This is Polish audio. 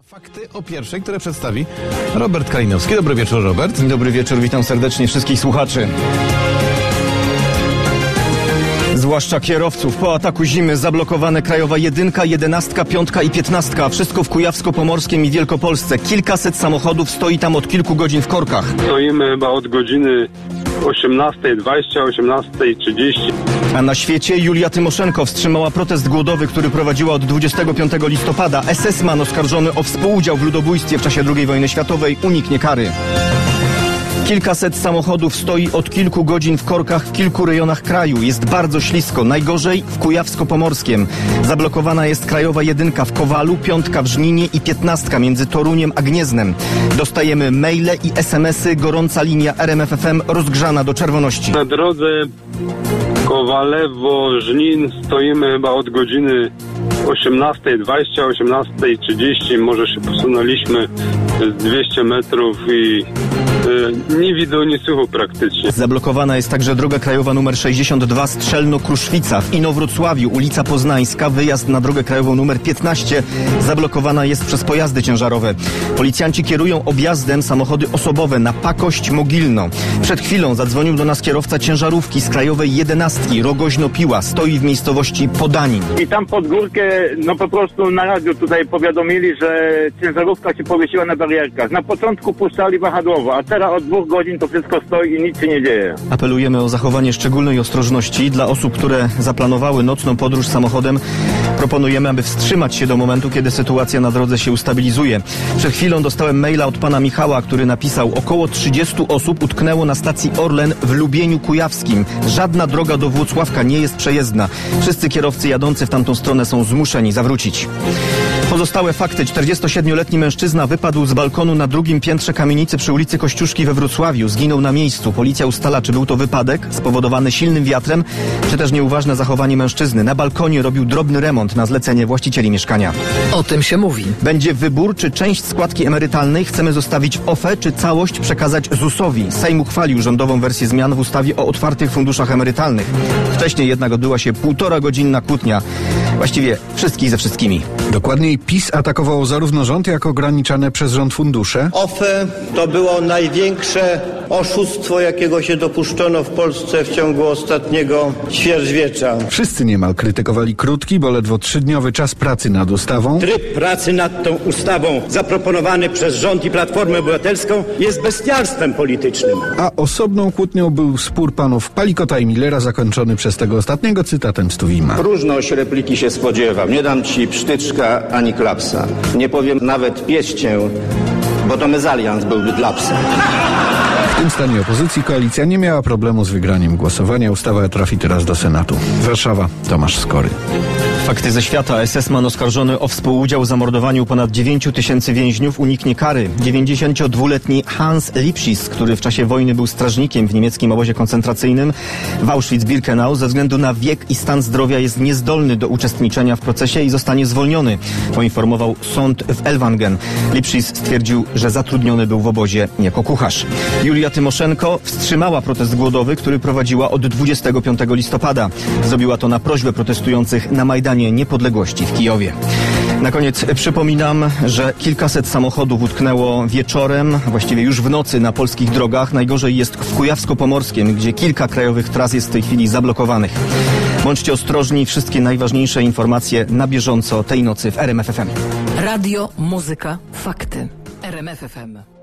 Fakty o pierwszej, które przedstawi Robert Kalinowski. Dobry wieczór, Robert. Dobry wieczór, witam serdecznie wszystkich słuchaczy. Zwłaszcza kierowców. Po ataku zimy zablokowane Krajowa 1, 11, 5 i 15. Wszystko w Kujawsko-Pomorskim i Wielkopolsce. Kilkaset samochodów stoi tam od kilku godzin w korkach. Stoimy chyba od godziny 18:20, 18:30. A na świecie Julia Tymoszenko wstrzymała protest głodowy, który prowadziła od 25 listopada. SS-man oskarżony o współudział w ludobójstwie w czasie II wojny światowej uniknie kary. Kilkaset samochodów stoi od kilku godzin w korkach w kilku rejonach kraju. Jest bardzo ślisko. Najgorzej w Kujawsko-Pomorskiem. Zablokowana jest Krajowa 1 w Kowalu, 5 w Żninie i 15 między Toruniem a Gnieznem. Dostajemy maile i SMS-y. Gorąca linia RMF FM rozgrzana do czerwoności. Na drodze Kowalewo-Żnin stoimy chyba od godziny 18:20, 18:30. Może się posunęliśmy z 200 metrów i nie widzą, nie słychać praktycznie. Zablokowana jest także droga krajowa nr 62 Strzelno-Kruszwica. W Inowrocławiu ulica Poznańska, wyjazd na drogę krajową nr 15 zablokowana jest przez pojazdy ciężarowe. Policjanci kierują objazdem samochody osobowe na Pakość-Mogilno. Przed chwilą zadzwonił do nas kierowca ciężarówki z krajowej 11 Rogoźno-Piła. Stoi w miejscowości Podanin. I tam pod górkę, po prostu na radiu tutaj powiadomili, że ciężarówka się powiesiła na barierkach. Na początku puszczali wahadłowo, a teraz od 2 godzin to wszystko stoi i nic się nie dzieje. Apelujemy o zachowanie szczególnej ostrożności. Dla osób, które zaplanowały nocną podróż samochodem, proponujemy, aby wstrzymać się do momentu, kiedy sytuacja na drodze się ustabilizuje. Przed chwilą dostałem maila od pana Michała, który napisał: około 30 osób utknęło na stacji Orlen w Lubieniu Kujawskim. Żadna droga do Włocławka nie jest przejezdna. Wszyscy kierowcy jadący w tamtą stronę są zmuszeni zawrócić. Pozostałe fakty. 47-letni mężczyzna wypadł z balkonu na drugim piętrze kamienicy przy ulicy Kościuszki we Wrocławiu. Zginął na miejscu. Policja ustala, czy był to wypadek spowodowany silnym wiatrem, czy też nieuważne zachowanie mężczyzny. Na balkonie robił drobny remont na zlecenie właścicieli mieszkania. O tym się mówi. Będzie wybór, czy część składki emerytalnej chcemy zostawić OFE, czy całość przekazać ZUS-owi. Sejm uchwalił rządową wersję zmian w ustawie o otwartych funduszach emerytalnych. Wcześniej jednak odbyła się 1,5-godzinna kłótnia. Właściwie wszystkich ze wszystkimi. Dokładniej PiS atakowało zarówno rząd, jak ograniczane przez rząd fundusze. OFE to było największe oszustwo, jakiego się dopuszczono w Polsce w ciągu ostatniego ćwierćwiecza. Wszyscy niemal krytykowali krótki, bo ledwo 3-dniowy czas pracy nad ustawą. Tryb pracy nad tą ustawą zaproponowany przez rząd i Platformę Obywatelską jest bestialstwem politycznym. A osobną kłótnią był spór panów Palikota i Millera, zakończony przez tego ostatniego cytatem z Tuwima. Próżność repliki się spodziewam. Nie dam ci psztyczka ani klapsa. Nie powiem nawet pieścię, bo to mezalians byłby dla psa. W tym stanie opozycji koalicja nie miała problemu z wygraniem głosowania. Ustawa trafi teraz do Senatu. Warszawa, Tomasz Skory. Fakty ze świata. SS-man oskarżony o współudział w zamordowaniu ponad 9 000 więźniów uniknie kary. 92-letni Hans Lipschitz, który w czasie wojny był strażnikiem w niemieckim obozie koncentracyjnym w Auschwitz-Birkenau, ze względu na wiek i stan zdrowia jest niezdolny do uczestniczenia w procesie i zostanie zwolniony, poinformował sąd w Ellwangen. Lipschitz stwierdził, że zatrudniony był w obozie jako kucharz. Julia Tymoszenko wstrzymała protest głodowy, który prowadziła od 25 listopada. Zrobiła to na prośbę protestujących na Majdanie Niepodległości w Kijowie. Na koniec przypominam, że kilkaset samochodów utknęło wieczorem, właściwie już w nocy na polskich drogach. Najgorzej jest w Kujawsko-Pomorskim, gdzie kilka krajowych tras jest w tej chwili zablokowanych. Bądźcie ostrożni, wszystkie najważniejsze informacje na bieżąco tej nocy w RMF FM. Radio, muzyka, fakty. RMF FM.